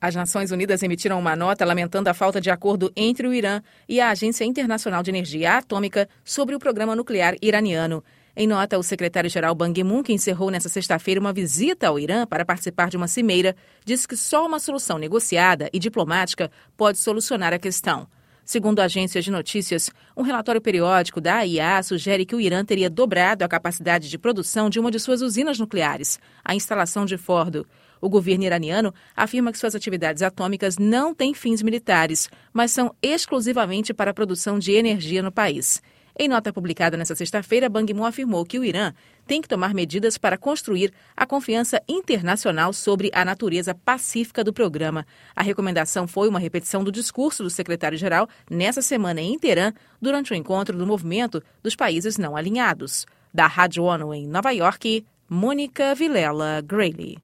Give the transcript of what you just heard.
As Nações Unidas emitiram uma nota lamentando a falta de acordo entre o Irã e a Agência Internacional de Energia Atômica sobre o programa nuclear iraniano. Em nota, o secretário-geral Ban Ki-moon, que encerrou nesta sexta-feira uma visita ao Irã para participar de uma cimeira, disse que só uma solução negociada e diplomática pode solucionar a questão. Segundo a agência de notícias, um relatório periódico da AIEA sugere que o Irã teria dobrado a capacidade de produção de uma de suas usinas nucleares, a instalação de Fordo. O governo iraniano afirma que suas atividades atômicas não têm fins militares, mas são exclusivamente para a produção de energia no país. Em nota publicada nesta sexta-feira, Ban Ki-moon afirmou que o Irã tem que tomar medidas para construir a confiança internacional sobre a natureza pacífica do programa. A recomendação foi uma repetição do discurso do secretário-geral nessa semana em Teherã, durante o encontro do movimento dos países não alinhados. Da Rádio ONU em Nova York, Mônica Vilela Grayley.